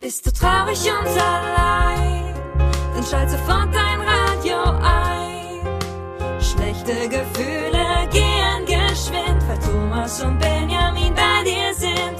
Bist du traurig und allein, dann schalt sofort dein Radio ein. Schlechte Gefühle gehen geschwind, weil Thomas und Benjamin bei dir sind.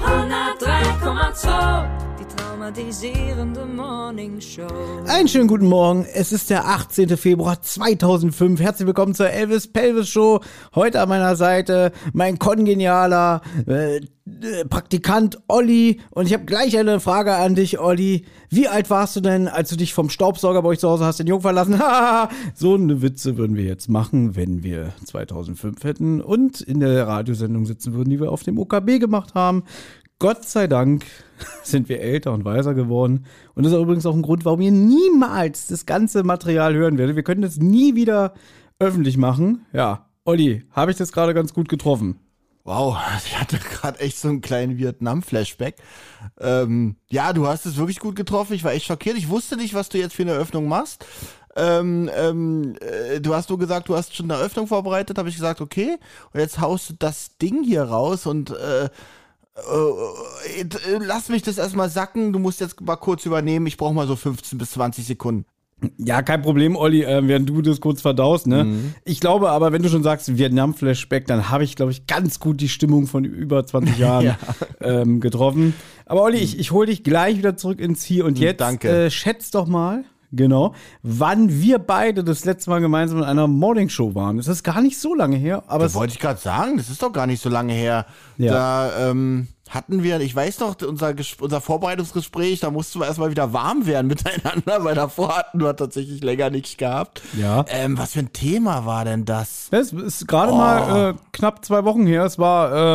103,2, die traumatisierende Morning Show. Einen schönen guten Morgen, es ist der 18. Februar 2005. Herzlich willkommen zur Elvis Pelvis Show. Heute an meiner Seite mein kongenialer Praktikant Olli. Und ich habe gleich eine Frage an dich, Olli. Wie alt warst du denn, als du dich vom Staubsauger bei euch zu Hause hast den Jungen verlassen? So eine Witze würden wir jetzt machen, wenn wir 2005 hätten und in der Radiosendung sitzen würden, die wir auf dem OKB gemacht haben. Gott sei Dank sind wir älter und weiser geworden. Und das ist übrigens auch ein Grund, warum ihr niemals das ganze Material hören werdet. Wir können das nie wieder öffentlich machen. Ja, Olli, habe ich das gerade ganz gut getroffen? Wow, ich hatte gerade echt so einen kleinen Vietnam-Flashback. Ja, du hast es wirklich gut getroffen. Ich war echt schockiert. Ich wusste nicht, was du jetzt für eine Eröffnung machst. Du hast nur gesagt, du hast schon eine Eröffnung vorbereitet. Habe ich gesagt, okay. Und jetzt haust du das Ding hier raus und lass mich das erstmal sacken. Du musst jetzt mal kurz übernehmen. Ich brauche mal so 15 bis 20 Sekunden. Ja, kein Problem, Olli, während du das kurz verdaust, ne? Mhm. Ich glaube aber, wenn du schon sagst Vietnam-Flashback, dann habe ich, glaube ich, ganz gut die Stimmung von über 20 Jahren getroffen. Aber Olli, ich hole dich gleich wieder zurück ins Hier und Jetzt. Danke. Schätz doch mal, genau, wann wir beide das letzte Mal gemeinsam in einer Morningshow waren. Das ist gar nicht so lange her. Aber das wollte ich gerade sagen, das ist doch gar nicht so lange her. Ja. Da hatten wir, ich weiß noch, unser Vorbereitungsgespräch, da mussten wir erstmal wieder warm werden miteinander, weil davor hatten wir tatsächlich länger nichts gehabt. Ja. Was für ein Thema war denn das? Es ist gerade mal knapp 2 Wochen her. Es war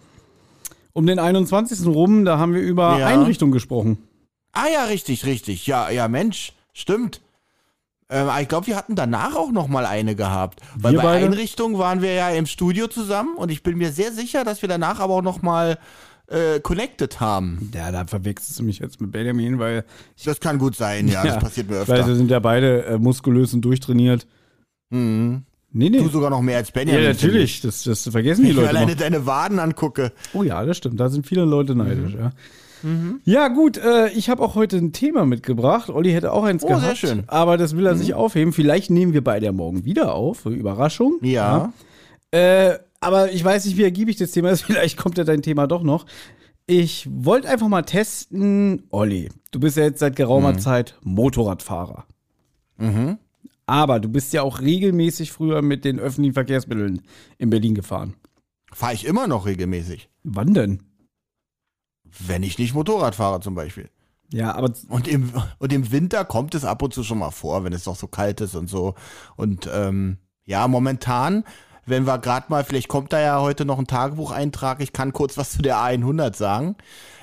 um den 21. rum, da haben wir über Einrichtung gesprochen. Ah ja, richtig. Ja, Mensch, stimmt. Ich glaube, wir hatten danach auch noch mal eine gehabt. Weil bei Einrichtung waren wir ja im Studio zusammen und ich bin mir sehr sicher, dass wir danach aber auch noch mal connected haben. Ja, da verwechselst du mich jetzt mit Benjamin, weil... Das kann gut sein, ja, das passiert mir öfter. Weil wir sind ja beide muskulös und durchtrainiert. Mhm. Nee. Du sogar noch mehr als Benjamin. Ja, natürlich, das vergessen die Leute. Wenn ich mir alleine noch. deine Waden angucke. Oh ja, das stimmt, da sind viele Leute neidisch, ja. Mhm. Ja gut, ich habe auch heute ein Thema mitgebracht. Olli hätte auch eins gehabt, sehr schön. Aber das will er sich aufheben. Vielleicht nehmen wir beide ja morgen wieder auf, Überraschung. Ja. Aber ich weiß nicht, wie ergiebig das Thema ist. Vielleicht kommt ja dein Thema doch noch. Ich wollte einfach mal testen, Olli, du bist ja jetzt seit geraumer Zeit Motorradfahrer. Mhm. Aber du bist ja auch regelmäßig früher mit den öffentlichen Verkehrsmitteln in Berlin gefahren. Fahre ich immer noch regelmäßig. Wann denn? Wenn ich nicht Motorrad fahre zum Beispiel. Ja, aber... Und im Winter kommt es ab und zu schon mal vor, wenn es noch so kalt ist und so. Und momentan, wenn wir gerade mal, vielleicht kommt da ja heute noch ein Tagebucheintrag, ich kann kurz was zu der A100 sagen.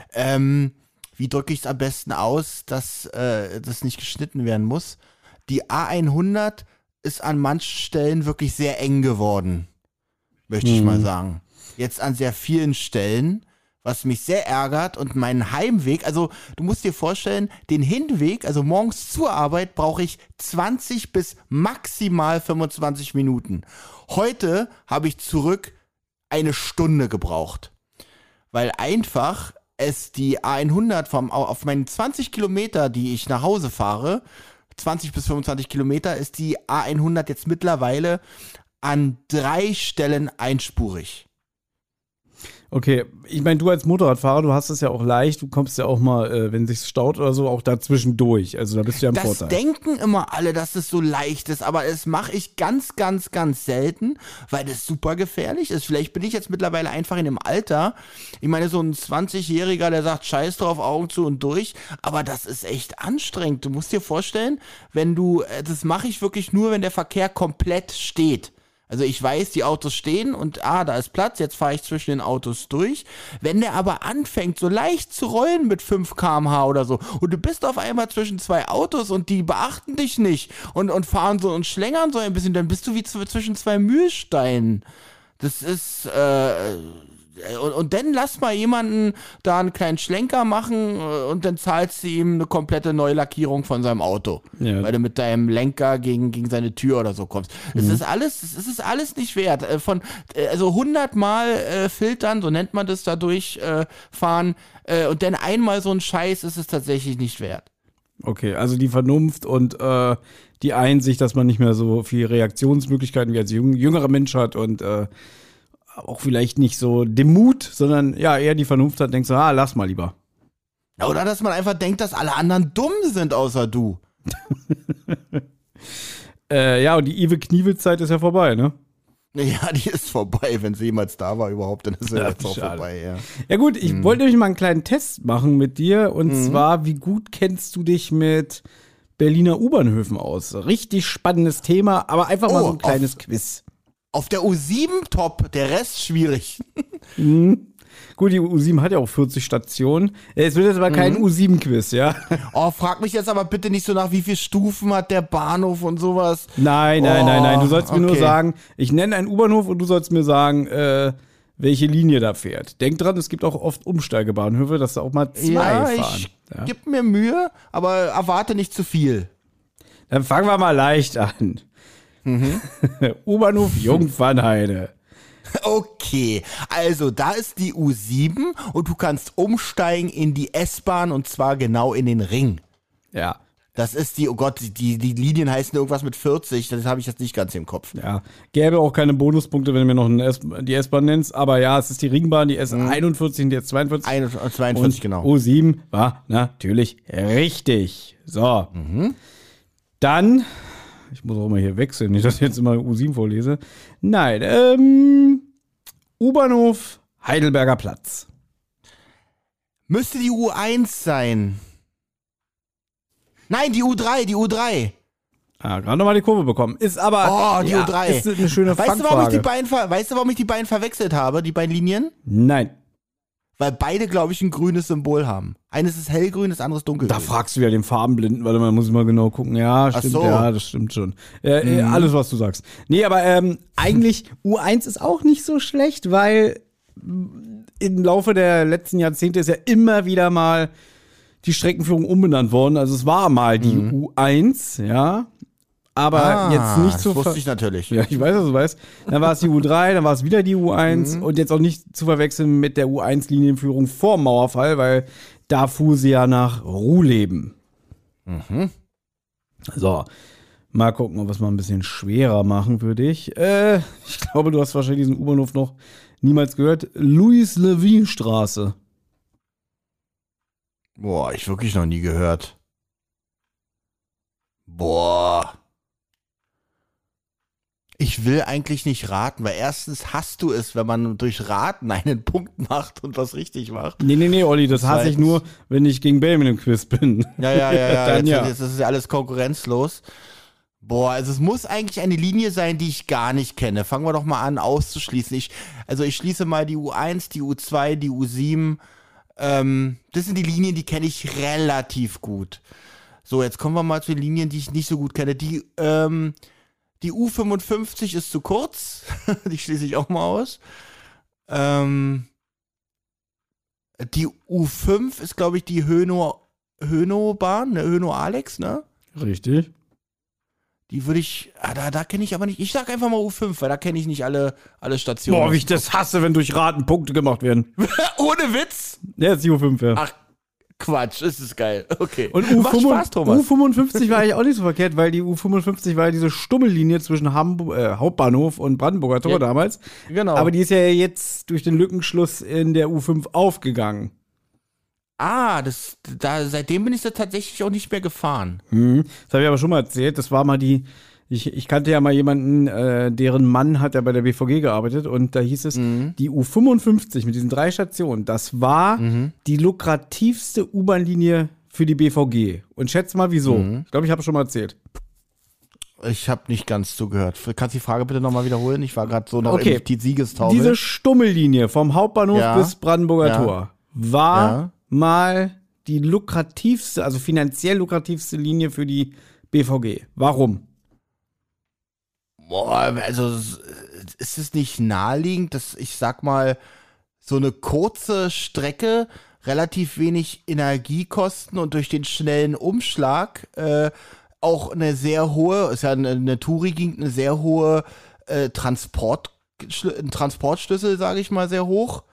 Wie drücke ich es am besten aus, dass das nicht geschnitten werden muss? Die A100 ist an manchen Stellen wirklich sehr eng geworden, möchte ich mal sagen. Jetzt an sehr vielen Stellen, was mich sehr ärgert, und meinen Heimweg, also du musst dir vorstellen, den Hinweg, also morgens zur Arbeit, brauche ich 20 bis maximal 25 Minuten. Heute habe ich zurück 1 Stunde gebraucht, weil einfach es die A100 auf meinen 20 Kilometer, die ich nach Hause fahre, 20 bis 25 Kilometer, ist die A100 jetzt mittlerweile an 3 Stellen einspurig. Okay, ich meine, du als Motorradfahrer, du hast es ja auch leicht, du kommst ja auch mal, wenn sich's staut oder so, auch dazwischen durch. Also da bist du ja im Vorteil. Das denken immer alle, dass es so leicht ist, aber das mache ich ganz, ganz, ganz selten, weil das super gefährlich ist. Vielleicht bin ich jetzt mittlerweile einfach in dem Alter. Ich meine, so ein 20-Jähriger, der sagt, scheiß drauf, Augen zu und durch, aber das ist echt anstrengend. Du musst dir vorstellen, das mache ich wirklich nur, wenn der Verkehr komplett steht. Also ich weiß, die Autos stehen und da ist Platz, jetzt fahre ich zwischen den Autos durch. Wenn der aber anfängt, so leicht zu rollen mit 5 km/h oder so und du bist auf einmal zwischen 2 Autos und die beachten dich nicht und fahren so und schlängern so ein bisschen, dann bist du wie zwischen 2 Mühlsteinen. Das ist Und dann lass mal jemanden da einen kleinen Schlenker machen und dann zahlst du ihm eine komplette Neulackierung von seinem Auto. Ja. Weil du mit deinem Lenker gegen seine Tür oder so kommst. Es ist alles nicht wert. Also 100 Mal filtern, so nennt man das, da durchfahren und dann einmal so ein Scheiß ist es tatsächlich nicht wert. Okay, also die Vernunft und die Einsicht, dass man nicht mehr so viele Reaktionsmöglichkeiten wie als jüngerer Mensch hat und auch vielleicht nicht so den Mut, sondern ja, eher die Vernunft hat, denkst du, lass mal lieber. Oder dass man einfach denkt, dass alle anderen dumm sind, außer du. Ja, und die Ive Knievel-Zeit ist ja vorbei, ne? Ja, die ist vorbei. Wenn sie jemals da war überhaupt, dann ist sie jetzt auch schade. vorbei, ja. Ja gut, ich wollte nämlich mal einen kleinen Test machen mit dir und zwar, wie gut kennst du dich mit Berliner U-Bahnhöfen aus? Richtig spannendes Thema, aber einfach mal so ein kleines Quiz. Auf der U7 top, der Rest schwierig. Gut, die U7 hat ja auch 40 Stationen. Es wird jetzt aber kein U7-Quiz, ja? Oh, frag mich jetzt aber bitte nicht so nach, wie viele Stufen hat der Bahnhof und sowas. Nein. Du sollst mir nur sagen, ich nenne einen U-Bahnhof und du sollst mir sagen, welche Linie da fährt. Denk dran, es gibt auch oft Umsteigebahnhöfe, dass da auch mal zwei fahren. Ich gib mir Mühe, aber erwarte nicht zu viel. Dann fangen wir mal leicht an. U-Bahnhof Jungfernheide. Okay, also da ist die U7 und du kannst umsteigen in die S-Bahn und zwar genau in den Ring. Ja. Das ist die, oh Gott, die Linien heißen irgendwas mit 40, das habe ich jetzt nicht ganz im Kopf. Ja, gäbe auch keine Bonuspunkte, wenn du mir noch die S-Bahn nennst, aber ja, es ist die Ringbahn, die S41 und die S42. 42, und genau. U7 war natürlich richtig. So. Dann, ich muss auch mal hier wechseln, nicht, dass ich jetzt immer U7 vorlese. Nein, U-Bahnhof Heidelberger Platz. Müsste die U1 sein. Nein, die U3. Gerade nochmal die Kurve bekommen. Ist aber, die U3. Ist eine schöne Weißt du, Fangfrage. warum ich die beiden verwechselt habe, die beiden Linien? Nein. Weil beide, glaube ich, ein grünes Symbol haben. Eines ist hellgrün, das andere ist dunkelgrün. Da fragst du ja den Farbenblinden, warte mal, muss ich mal genau gucken. Ja, stimmt, so. Ja, das stimmt schon. Alles, was du sagst. Nee, aber eigentlich, U1 ist auch nicht so schlecht, weil im Laufe der letzten Jahrzehnte ist ja immer wieder mal die Streckenführung umbenannt worden. Also es war mal die U1, ja. Aber jetzt nicht so. Das wusste ich natürlich. Ja, ich weiß, was du weißt. Dann war es die U3, dann war es wieder die U1 und jetzt auch nicht zu verwechseln mit der U1-Linienführung vor dem Mauerfall, weil da fuhr sie ja nach Ruhleben. So, mal gucken, ob wir es mal ein bisschen schwerer machen für dich. Ich glaube, du hast wahrscheinlich diesen U-Bahnhof noch niemals gehört. Louis-Levin-Straße. Boah, ich wirklich noch nie gehört. Boah. Ich will eigentlich nicht raten, weil erstens hasst du es, wenn man durch Raten einen Punkt macht und was richtig macht. Nee, Olli, das hasse ich nur, wenn ich gegen Belmin im Quiz bin. Ja. Dann jetzt ist ja alles konkurrenzlos. Boah, also es muss eigentlich eine Linie sein, die ich gar nicht kenne. Fangen wir doch mal an, auszuschließen. Ich schließe mal die U1, die U2, die U7. Das sind die Linien, die kenne ich relativ gut. So, jetzt kommen wir mal zu den Linien, die ich nicht so gut kenne. Die U55 ist zu kurz. Die schließe ich auch mal aus. Die U5 ist, glaube ich, die Hönow-Bahn, ne? Hönow-Alex, ne? Richtig. Die würde ich, da kenne ich aber nicht. Ich sag einfach mal U5, weil da kenne ich nicht alle Stationen. Boah, wie ich das hasse, wenn durch Raten Punkte gemacht werden. Ohne Witz? Ja, ist die U5, ja. Ach, Quatsch, ist es geil. Okay. Und Macht Spaß, Thomas. U55 war eigentlich auch nicht so verkehrt, weil die U55 war ja diese Stummellinie zwischen Hauptbahnhof und Brandenburger Tor damals. Genau. Aber die ist ja jetzt durch den Lückenschluss in der U5 aufgegangen. Seitdem bin ich da tatsächlich auch nicht mehr gefahren. Das habe ich aber schon mal erzählt. Das war mal ich kannte ja mal jemanden, deren Mann hat ja bei der BVG gearbeitet und da hieß es, die U55 mit diesen 3 Stationen, das war die lukrativste U-Bahn-Linie für die BVG. Und schätz mal, wieso. Ich glaube, ich habe es schon mal erzählt. Ich habe nicht ganz zugehört. Kannst du die Frage bitte nochmal wiederholen? Ich war gerade so noch in die Siegestaube. Diese Stummellinie vom Hauptbahnhof bis Brandenburger Tor war mal die lukrativste, also finanziell lukrativste Linie für die BVG. Warum? Boah, also ist es nicht naheliegend, dass ich sag mal, so eine kurze Strecke, relativ wenig Energiekosten und durch den schnellen Umschlag auch eine sehr hohe, ist ja eine Touri-Gegend, eine sehr hohe Transportschlüssel, sage ich mal, sehr hoch.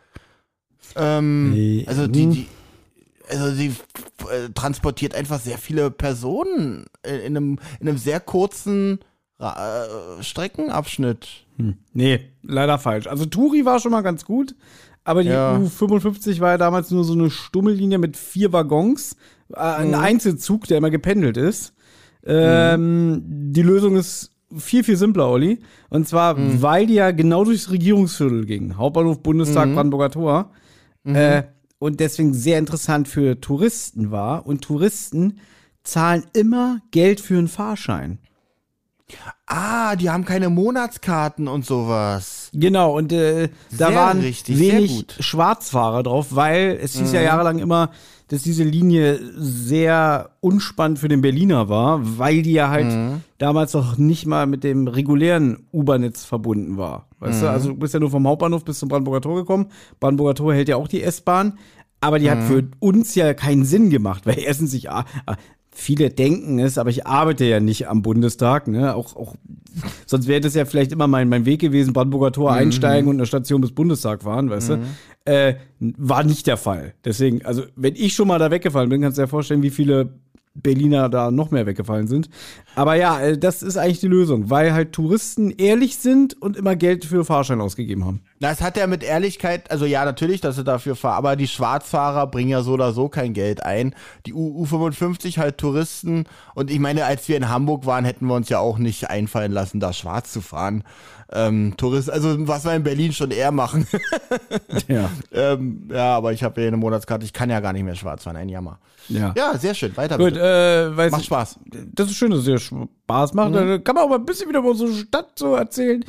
Also die transportiert einfach sehr viele Personen in einem sehr kurzen Streckenabschnitt. Nee, leider falsch. Also Turi war schon mal ganz gut, aber die U55 war ja damals nur so eine Stummellinie mit 4 Waggons, ein Einzelzug, der immer gependelt ist. Die Lösung ist viel, viel simpler, Olli. Und zwar, weil die ja genau durchs Regierungsviertel ging. Hauptbahnhof, Bundestag, Brandenburger Tor. Und deswegen sehr interessant für Touristen war. Und Touristen zahlen immer Geld für einen Fahrschein. Ah, die haben keine Monatskarten und sowas. Genau, und da waren richtig, wenig Schwarzfahrer drauf, weil es hieß ja jahrelang immer, dass diese Linie sehr unspannend für den Berliner war, weil die ja halt damals noch nicht mal mit dem regulären U-Bahn-Netz verbunden war. Weißt du, also du bist ja nur vom Hauptbahnhof bis zum Brandenburger Tor gekommen. Brandenburger Tor hält ja auch die S-Bahn, aber die hat für uns ja keinen Sinn gemacht, weil erstens viele denken es, aber ich arbeite ja nicht am Bundestag, ne? Auch sonst wäre das ja vielleicht immer mein Weg gewesen, Brandenburger Tor einsteigen und eine Station bis Bundestag fahren, weißt du? War nicht der Fall. Deswegen, also wenn ich schon mal da weggefallen bin, kannst du dir vorstellen, wie viele Berliner da noch mehr weggefallen sind. Aber ja, das ist eigentlich die Lösung, weil halt Touristen ehrlich sind und immer Geld für Fahrschein ausgegeben haben. Na, es hat ja mit Ehrlichkeit, also ja, natürlich, dass sie dafür fahren, aber die Schwarzfahrer bringen ja so oder so kein Geld ein. Die U55 halt Touristen, und ich meine, als wir in Hamburg waren, hätten wir uns ja auch nicht einfallen lassen, da schwarz zu fahren. Touristen, also was wir in Berlin schon eher machen. Ja. Ja, aber ich habe ja eine Monatskarte, ich kann ja gar nicht mehr schwarz fahren, ein Jammer. Ja, sehr schön, weiter gut, bitte. Macht Spaß. Das ist schön, dass es dir Spaß macht. Da kann man auch mal ein bisschen wieder über unsere Stadt so erzählen.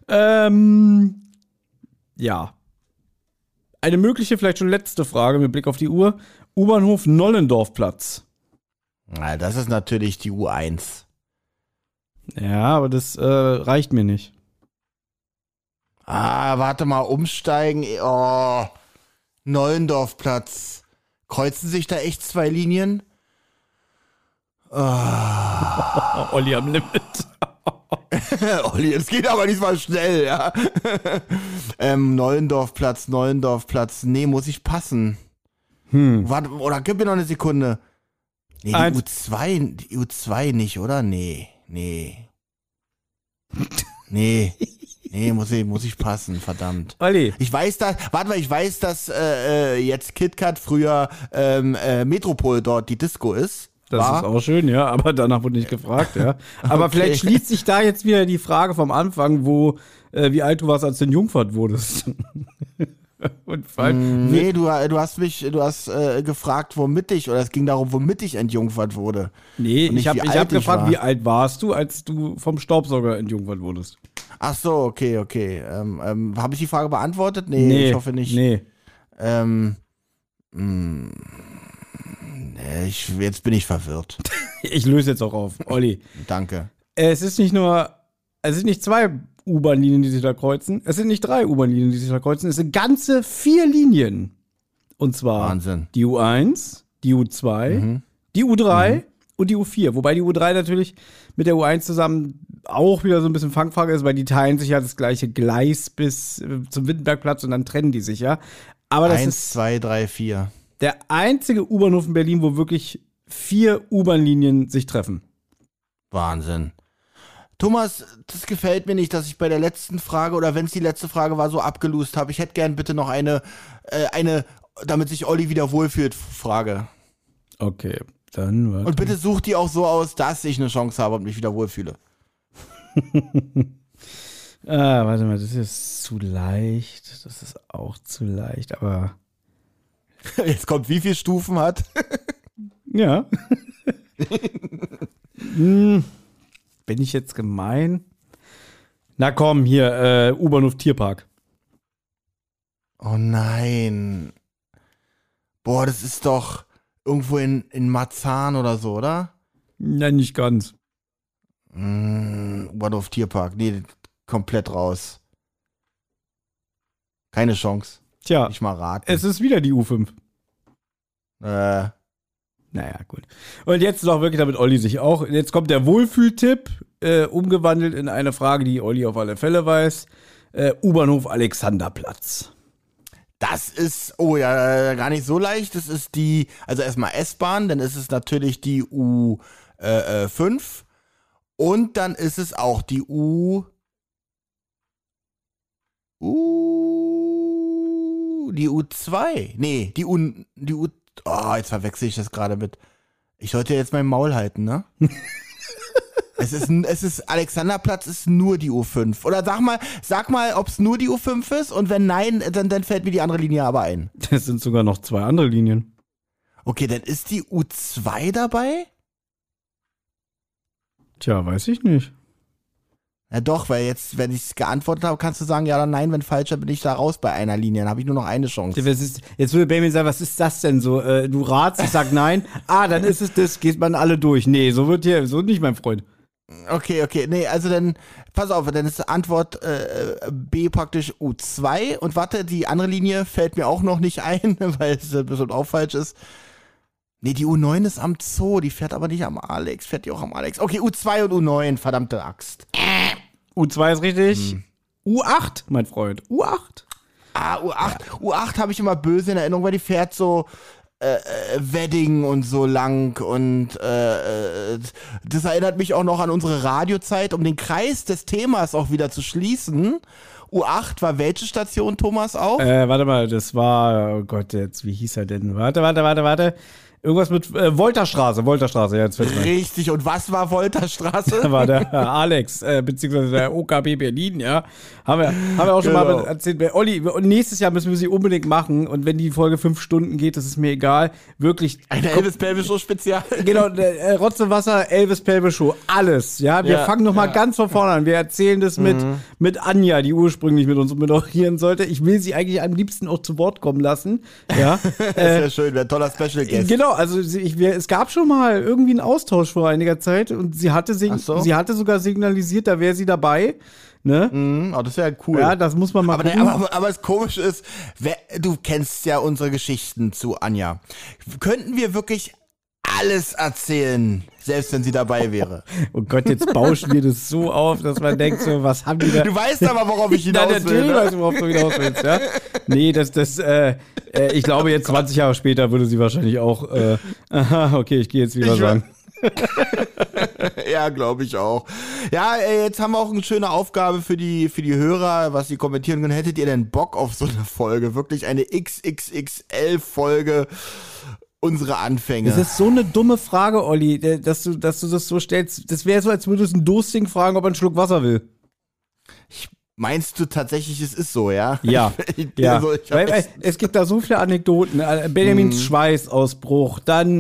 Ja. Eine mögliche, vielleicht schon letzte Frage mit Blick auf die Uhr. U-Bahnhof Nollendorfplatz. Na, das ist natürlich die U1. Ja, aber das reicht mir nicht. Warte mal, umsteigen. Oh, Nollendorfplatz. Kreuzen sich da echt 2 Linien? Olli am Limit. Olli, es geht aber nicht mal schnell, ja. Nollendorfplatz. Nee, muss ich passen. Warte, oder gib mir noch eine Sekunde. Nee, die U2 nicht, oder? Nee. Nee, muss ich passen, verdammt. Olli. Ich weiß, dass jetzt KitKat früher Metropol dort die Disco ist. Das ist auch schön, ja, aber danach wurde nicht gefragt, ja. Aber Okay. vielleicht schließt sich da jetzt wieder die Frage vom Anfang, wie alt du warst, als du in Jungfahrt wurdest. Und Nee, du hast gefragt, oder es ging darum, womit ich entjungfert wurde. Nee, Und nicht, ich hab wie alt ich gefragt, war. wie alt warst du, als du vom Staubsauger entjungfert wurdest? Ach so, okay. Habe ich die Frage beantwortet? Nee, ich hoffe nicht. Nee. Jetzt bin ich verwirrt. Ich löse jetzt auch auf. Olli. Danke. Es sind nicht 2 U-Bahn-Linien, die sich da kreuzen. Es sind nicht 3 U-Bahn-Linien, die sich da kreuzen. Es sind ganze 4 Linien. Und zwar Wahnsinn. die U1, die U2, die U3 und die U4. Wobei die U3 natürlich mit der U1 zusammen auch wieder so ein bisschen Fangfrage ist, weil die teilen sich ja das gleiche Gleis bis zum Wittenbergplatz und dann trennen die sich ja. Aber das 1, ist 2, 3, 4. der einzige U-Bahnhof in Berlin, wo wirklich 4 U-Bahn-Linien sich treffen. Wahnsinn. Thomas, das gefällt mir nicht, dass ich bei der letzten Frage, oder wenn es die letzte Frage war, so abgelust habe. Ich hätte gern bitte noch eine, damit sich Olli wieder wohlfühlt, Frage. Okay, dann warte. Und bitte such die auch so aus, dass ich eine Chance habe und mich wieder wohlfühle. Warte mal, das ist zu leicht. Das ist auch zu leicht, aber Jetzt kommt, wie viele Stufen hat? ja. Bin ich jetzt gemein? Na komm, hier, U-Bahnhof Tierpark. Oh nein. Boah, das ist doch irgendwo in Marzahn oder so, oder? Nein, nicht ganz. U-Bahnhof Tierpark. Nee, komplett raus. Keine Chance. Tja, Ich mal raten. es ist wieder die U5. Äh, Naja, gut. Und jetzt noch wirklich, damit Olli sich auch. Jetzt kommt der Wohlfühltipp, umgewandelt in eine Frage, die Olli auf alle Fälle weiß. U-Bahnhof Alexanderplatz. Das ist, oh ja, gar nicht so leicht. Das ist die, also erstmal S-Bahn, dann ist es natürlich die U5 und dann ist es auch die die U2. Nee, die U, oh, jetzt verwechsel ich das gerade mit. Ich sollte jetzt mein Maul halten, ne? Es ist, Alexanderplatz ist nur die U5. Oder sag mal, ob es nur die U5 ist und wenn nein, dann fällt mir die andere Linie aber ein. Das sind sogar noch 2 andere Linien. Okay, dann ist die U2 dabei? Tja, weiß ich nicht. Ja doch, weil jetzt, wenn ich es geantwortet habe, kannst du sagen, ja oder nein, wenn falsch, dann bin ich da raus bei einer Linie. Dann habe ich nur noch eine Chance. Jetzt würde Benjamin sagen, was ist das denn so? Du ratst, ich sag nein. Dann ist es das, geht man alle durch. Nee, so nicht, mein Freund. Okay, nee, also dann, pass auf, dann ist Antwort B praktisch U2 und warte, die andere Linie fällt mir auch noch nicht ein, weil es bestimmt auch falsch ist. Nee, die U9 ist am Zoo, die fährt aber nicht am Alex, fährt die auch am Alex. Okay, U2 und U9, verdammte Axt. U2 ist richtig. U8, mein Freund, U8. U8 habe ich immer böse in Erinnerung, weil die fährt so Wedding und so lang und das erinnert mich auch noch an unsere Radiozeit, um den Kreis des Themas auch wieder zu schließen. U8 war welche Station, Thomas, auch? Warte mal, das war, oh Gott, jetzt, wie hieß er denn? Warte. Irgendwas mit Wolterstraße, ja, jetzt fällt's mir. Richtig, und was war Wolterstraße? Da war der Alex, beziehungsweise der OKB Berlin, ja. Haben wir auch schon mal erzählt. Olli, und nächstes Jahr müssen wir sie unbedingt machen. Und wenn die Folge 5 Stunden geht, das ist mir egal. Wirklich. Eine Elvis Pelvis Show Spezial. Genau, Rotz und Wasser, Elvis Pelvis Show, alles. Ja, wir fangen nochmal ganz von vorne an. Wir erzählen das mit Anja, die ursprünglich mit uns moderieren sollte. Ich will sie eigentlich am liebsten auch zu Wort kommen lassen. Ja. Das wäre schön, wäre ein toller Special Guest. Genau, also es gab schon mal irgendwie einen Austausch vor einiger Zeit und sie hatte sogar signalisiert, da wäre sie dabei. Ne? Oh, das wäre cool. Ja, das muss man mal gucken. Aber das Komische ist, du kennst ja unsere Geschichten zu Anja. Könnten wir wirklich alles erzählen, selbst wenn sie dabei wäre? Oh Gott, jetzt bauschen wir das so auf, dass man denkt so, was haben die da? Du weißt aber, worauf ich hinaus will. Natürlich weißt du, worauf du hinaus willst, ja? Nee, ich glaube jetzt 20 Jahre später würde sie wahrscheinlich auch, okay, ich gehe jetzt lieber sagen. Ja, glaube ich auch. Ja, jetzt haben wir auch eine schöne Aufgabe für die Hörer, was sie kommentieren können. Hättet ihr denn Bock auf so eine Folge? Wirklich eine XXXL-Folge? Unsere Anfänge. Das ist so eine dumme Frage, Olli, dass du das so stellst. Das wäre so, als würdest du einen Dursting fragen, ob er einen Schluck Wasser will. Meinst du tatsächlich, es ist so, ja? Ja. Weil es gibt da so viele Anekdoten. Benjamins Schweißausbruch, dann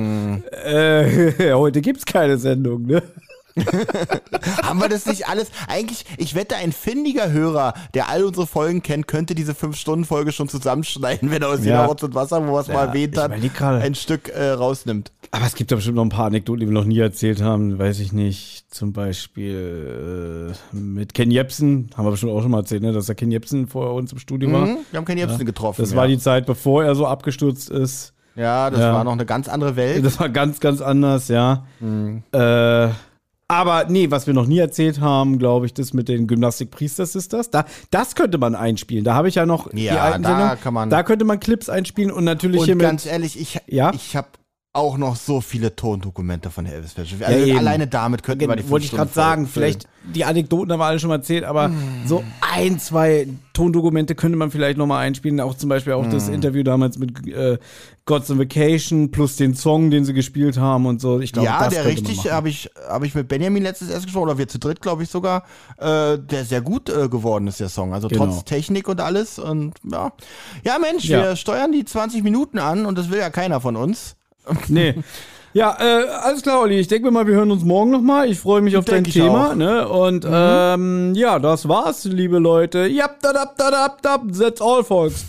heute gibt's keine Sendung, ne? Haben wir das nicht alles? Eigentlich, ich wette, ein findiger Hörer, der all unsere Folgen kennt, könnte diese 5-Stunden-Folge schon zusammenschneiden, wenn er aus jeder Rotz und Wasser, wo er es mal erwähnt hat, ein Stück rausnimmt. Aber es gibt da bestimmt noch ein paar Anekdoten, die wir noch nie erzählt haben. Weiß ich nicht. Zum Beispiel mit Ken Jebsen. Haben wir bestimmt auch schon mal erzählt, ne? Dass der Ken Jebsen vor uns im Studio war. Wir haben Ken Jebsen getroffen. Das war die Zeit, bevor er so abgestürzt ist. Ja, das war noch eine ganz andere Welt. Das war ganz, ganz anders, ja. Aber nee, was wir noch nie erzählt haben, glaube ich, das mit den Gymnastik-Priester-Sisters, das könnte man einspielen. Da habe ich ja noch die alten Sendungen. Da könnte man Clips einspielen und natürlich und hier mit. Ganz ehrlich, ich habe auch noch so viele Tondokumente von der Elvis Special. Also alleine damit könnten wir die 5 Wollte ich gerade sagen, vielleicht die Anekdoten haben wir alle schon mal erzählt, aber so 1, 2 Tondokumente könnte man vielleicht noch mal einspielen. Auch zum Beispiel auch das Interview damals mit God's on Vacation plus den Song, den sie gespielt haben und so. Ich glaube, ja, das der richtig, habe ich mit Benjamin letztes erst gesprochen, oder wir zu dritt, glaube ich sogar, der sehr gut geworden ist, der Song. Also trotz Technik und alles. Und ja Mensch, wir steuern die 20 Minuten an und das will ja keiner von uns. Nee. Ja, alles klar, Olli. Ich denke mal, wir hören uns morgen nochmal. Ich freue mich auf dein Thema. Ne? Und ja, das war's, liebe Leute. That's all, folks.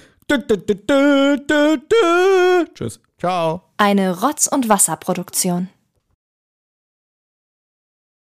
Tschüss. Ciao. Eine Rotz- und Wasserproduktion.